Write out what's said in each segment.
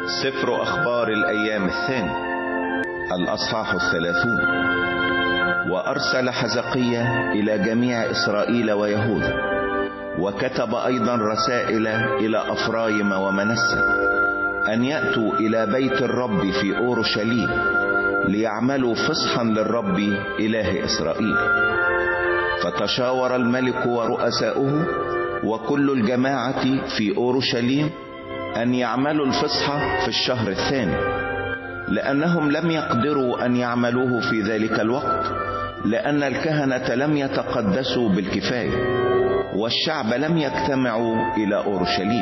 سفر أخبار الأيام الثاني الأصحاح 30. وأرسل حزقية إلى جميع إسرائيل ويهوذا، وكتب أيضا رسائل إلى أفرايم ومنسى أن يأتوا إلى بيت الرب في أورشليم ليعملوا فصحا للرب إله إسرائيل. فتشاور الملك ورؤساؤه وكل الجماعة في أورشليم أن يعملوا الفصح في الشهر الثاني، لأنهم لم يقدروا أن يعملوه في ذلك الوقت، لأن الكهنة لم يتقدسوا بالكفاية والشعب لم يجتمعوا إلى أورشليم.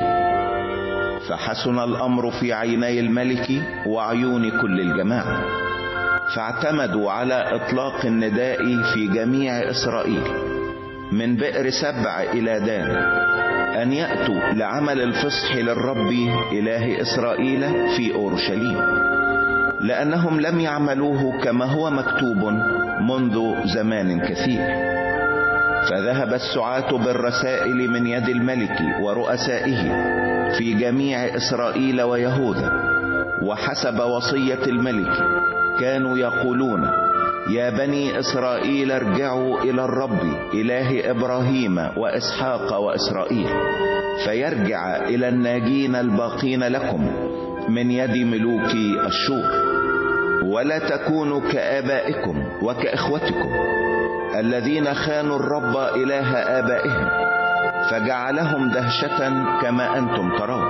فحسن الأمر في عيني الملك وعيون كل الجماعة، فاعتمدوا على إطلاق النداء في جميع إسرائيل من بئر سبع إلى دان أن يأتوا لعمل الفصح للرب إله إسرائيل في أورشليم، لأنهم لم يعملوه كما هو مكتوب منذ زمان كثير. فذهب السعاة بالرسائل من يد الملك ورؤسائه في جميع إسرائيل ويهوذا، وحسب وصية الملك كانوا يقولون: يا بني إسرائيل ارجعوا إلى الرب إله إبراهيم وإسحاق وإسرائيل، فيرجع إلى الناجين الباقين لكم من يد ملوك أشور، ولا تكونوا كآبائكم وكإخوتكم الذين خانوا الرب إله آبائهم فجعلهم دهشة كما أنتم ترون.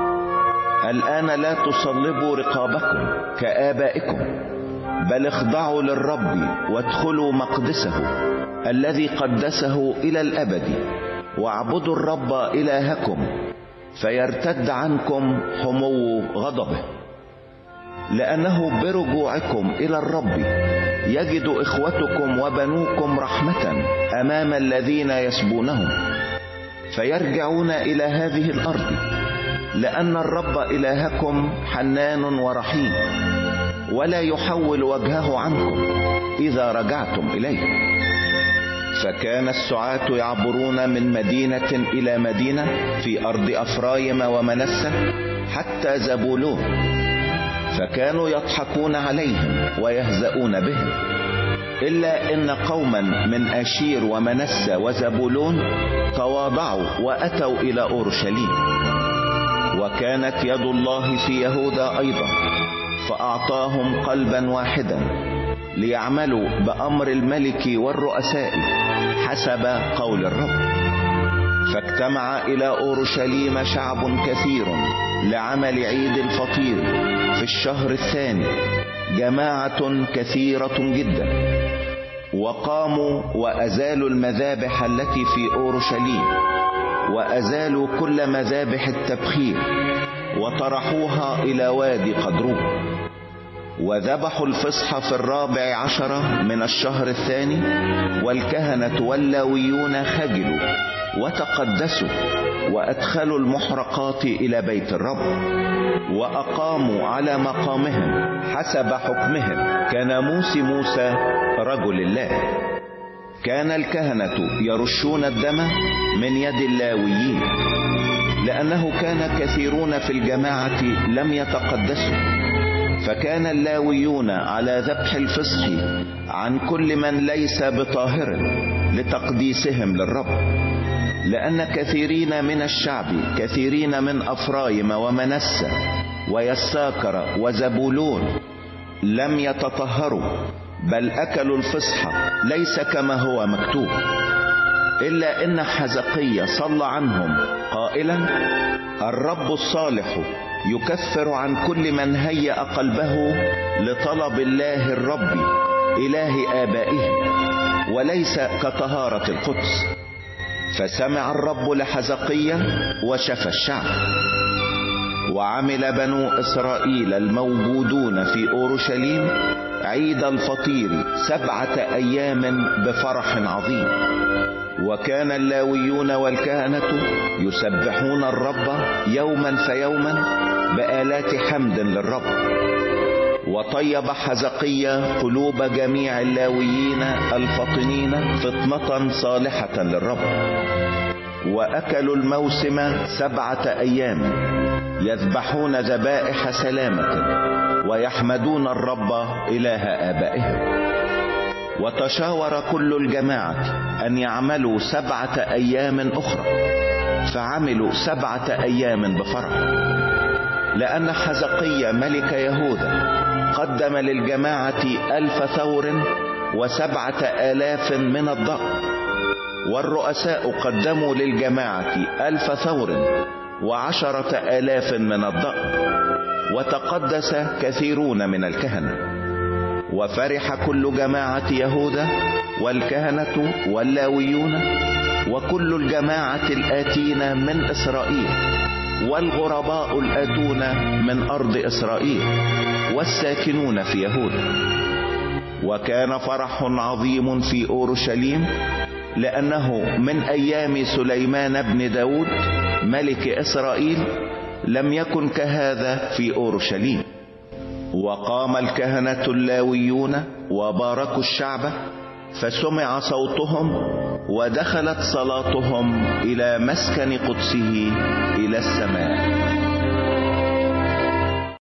الآن لا تصلبوا رقابكم كآبائكم، بل اخضعوا للرب وادخلوا مقدسه الذي قدسه إلى الأبد، واعبدوا الرب إلهكم فيرتد عنكم حمو غضبه، لأنه برجوعكم إلى الرب يجد إخوتكم وبنوكم رحمة أمام الذين يسبونهم، فيرجعون إلى هذه الأرض، لأن الرب إلهكم حنان ورحيم، ولا يحول وجهه عنكم إذا رجعتم إليه. فكان السعاة يعبرون من مدينة إلى مدينة في أرض أفرايم ومنسى حتى زبولون، فكانوا يضحكون عليهم ويهزؤون بهم، إلا إن قوما من أشير ومنسى وزبولون تواضعوا وأتوا إلى أورشليم. وكانت يد الله في يهوذا أيضا، فأعطاهم قلبا واحدا ليعملوا بأمر الملك والرؤساء حسب قول الرب. فاجتمع إلى أورشليم شعب كثير لعمل عيد الفطير في الشهر الثاني، جماعة كثيرة جدا، وقاموا وأزالوا المذابح التي في أورشليم، وأزالوا كل مذابح التبخير وطرحوها إلى وادي قدرون، وذبحوا الفصح في 14 من الشهر الثاني، والكهنة واللاويون خجلوا وتقدسوا وأدخلوا المحرقات إلى بيت الرب، وأقاموا على مقامهم حسب حكمهم كناموس موسى رجل الله. كان الكهنة يرشون الدم من يد اللاويين، لأنه كان كثيرون في الجماعة لم يتقدسوا، فكان اللاويون على ذبح الفصح عن كل من ليس بطاهر لتقديسهم للرب، لأن كثيرين من الشعب، كثيرين من أفرايم ومنسى ويساكر وزبولون لم يتطهروا، بل أكلوا الفصح ليس كما هو مكتوب. إلا إن حزقية صلى عنهم قائلا: الرب الصالح يكفر عن كل من هيأ قلبه لطلب الله الرب إله آبائه، وليس كطهارة القدس. فسمع الرب لحزقية وشفى الشعب. وعمل بنو إسرائيل الموجودون في أورشليم عيد الفطير 7 أيام بفرح عظيم، وكان اللاويون والكهنة يسبحون الرب يوما فيوما بآلات حمد للرب. وطيب حزقية قلوب جميع اللاويين الفطنين فطنة صالحة للرب، وأكلوا الموسم 7 أيام يذبحون ذبائح سلامة ويحمدون الرب إله آبائهم. وتشاور كل الجماعة أن يعملوا 7 أيام أخرى، فعملوا 7 أيام بفرح، لأن حزقيا ملك يهوذا قدم للجماعة 1000 ثور و7,000 من الضأن، والرؤساء قدموا للجماعة 1000 ثور و10,000 من الضأن، وتقدس كثيرون من الكهنة. وفرح كل جماعة يهوذا والكهنة واللاويون وكل الجماعة الآتين من إسرائيل والغرباء الآتون من أرض إسرائيل والساكنون في يهوذا. وكان فرح عظيم في أورشليم، لأنه من أيام سليمان بن داود ملك إسرائيل لم يكن كهذا في أورشليم. وقام الكهنة اللاويون وباركوا الشعب، فسمع صوتهم ودخلت صلاتهم إلى مسكن قدسه إلى السماء.